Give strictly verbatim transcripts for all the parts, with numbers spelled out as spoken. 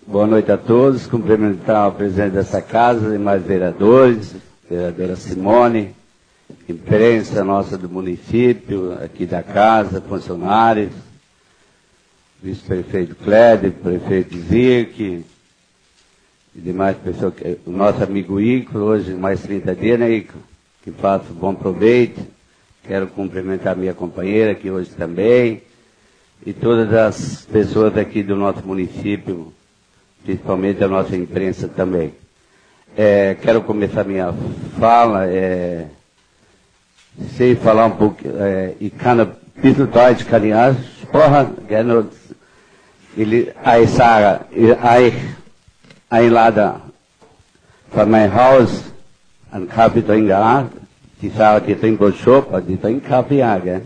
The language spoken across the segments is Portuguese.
Boa noite a todos. Cumprimentar o presidente dessa casa, demais vereadores, vereadora Simone, imprensa nossa do município, aqui da casa, funcionários, vice-prefeito Clédio, prefeito Zic, e demais pessoas, o nosso amigo Ico, hoje mais trinta dias, né, Ico? Que faça bom proveito. Quero cumprimentar minha companheira aqui hoje também, e todas as pessoas aqui do nosso município, principalmente a nossa imprensa também. É, quero começar minha fala, é, sei falar um pouco, é, e cada pisotó de carinhas, porra, ele, aí Sara, aí, aí lá da, para mein Haus, an Kaffee trinken gehabt, die Sarah, die trinkt wohl Schopp, die trinkt Kaffee, ja, gell?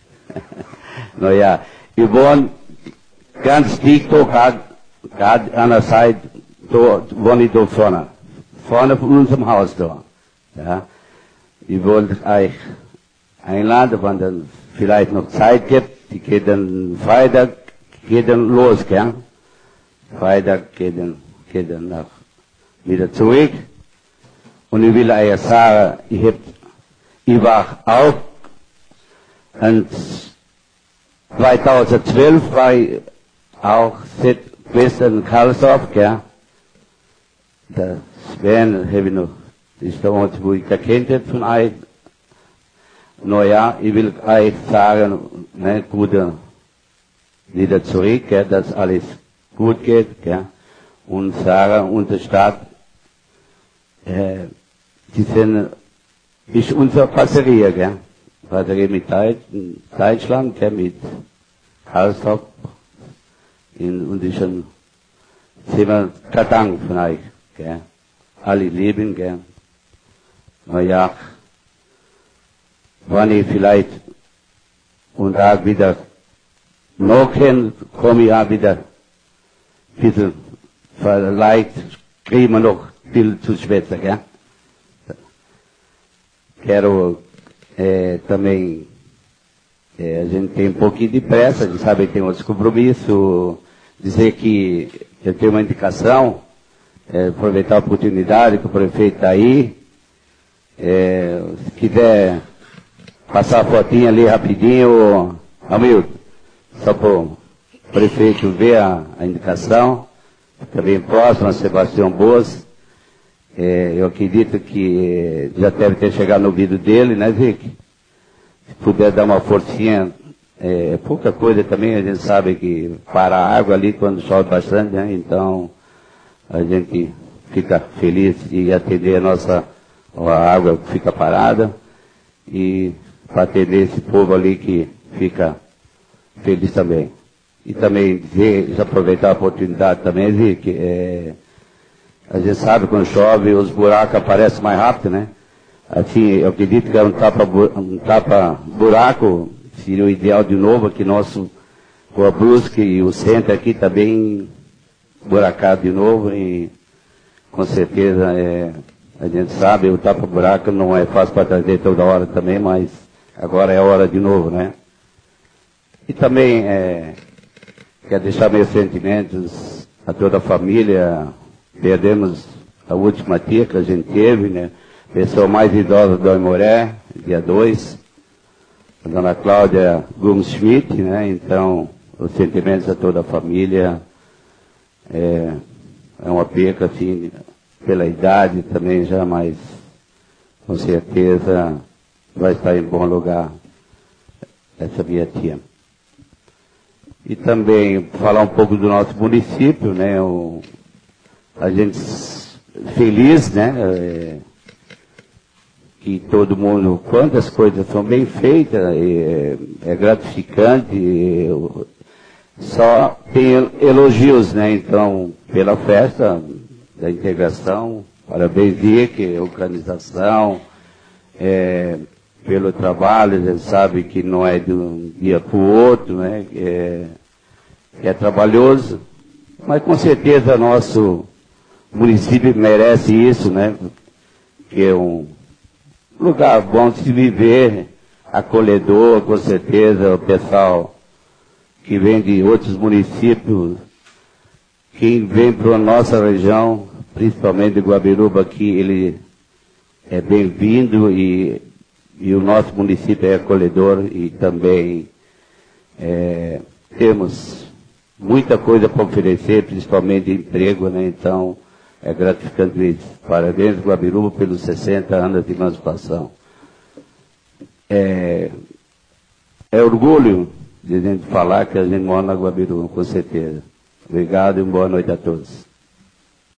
Naja, wir wohnen ganz dicht, gerade an der Seite, dort wohne ich dort vorne. Vorne von unserem Haus da. Ja. Ich wollte euch einladen, wenn dann vielleicht noch Zeit gibt. Die geht dann Freitag, geht dann los, gell? Freitag geht dann, geht dann nach, wieder zurück. Und ich will euch sagen, ich hab, ich war auch, und zweitausendzwölf war ich auch seit Western Karlsdorf, gell? Das Sven habe ich noch, das ist der Ort, wo ich erkannt habe von euch. Naja, ich will euch sagen, ne, gut, wieder zurück, gell, dass alles gut geht, gell? Und sagen, unsere Stadt, äh, die sind, ist unsere Passerie, gell? Passerie mit Deutschland, gell, mit Karlsdorf. In, und ich schon sehr Dank von euch, gell? Alle lieben, gell? Naja, wenn ich vielleicht und auch wieder noch hin, komme ich auch wieder ein bisschen, vielleicht kriegen wir noch viel zu schwätzen, gell? Quero é, também, é, a gente tem um pouquinho de pressa, a gente sabe que tem outros compromissos, dizer que eu tenho uma indicação, é, aproveitar a oportunidade que o prefeito está aí, é, se quiser passar a fotinha ali rapidinho, Hamilton, só para o prefeito ver a, a indicação, fica bem próximo a Sebastião Boas. É, eu acredito que já deve ter chegado no ouvido dele, né, Zic? Se puder dar uma forcinha, é pouca coisa também, a gente sabe que para a água ali quando chove bastante, né? Então a gente fica feliz de atender a nossa a água que fica parada e para atender esse povo ali que fica feliz também. E também dizer, já aproveitar a oportunidade também, Zic, é, a gente sabe quando chove os buracos aparecem mais rápido, né? Assim, eu acredito que é um tapa, um tapa buraco, seria o ideal de novo, que nosso, o Brusque e o centro aqui está bem buracado de novo e com certeza é, a gente sabe, o tapa buraco não é fácil para trazer toda hora também, mas agora é hora de novo, né? E também é, quero deixar meus sentimentos a toda a família. Perdemos a última tia que a gente teve, né? Pessoa mais idosa do Aimoré, dia dois, a dona Cláudia Gomes Schmidt, né? Então, os sentimentos a toda a família, é, é uma perca, assim, pela idade também já, mas com certeza vai estar em bom lugar essa minha tia. E também falar um pouco do nosso município, né? O, a gente feliz, né, é, que todo mundo, quantas coisas são bem feitas, é, é gratificante, é, só tem elogios, né, então, pela festa da integração, parabéns, Dick, organização, é, pelo trabalho, a gente sabe que não é de um dia para o outro, né, é, é trabalhoso, mas com certeza nosso o município merece isso, né? Que é um lugar bom de se viver, acolhedor, com certeza, o pessoal que vem de outros municípios quem vem para a nossa região, principalmente de Guabiruba, aqui, ele é bem-vindo e, e o nosso município é acolhedor e também é, temos muita coisa para oferecer, principalmente emprego, né? Então, é gratificante isso. Parabéns, Guabiruba, pelos sessenta anos de emancipação. É, é orgulho de a gente falar que a gente mora na Guabiruba, com certeza. Obrigado e boa noite a todos.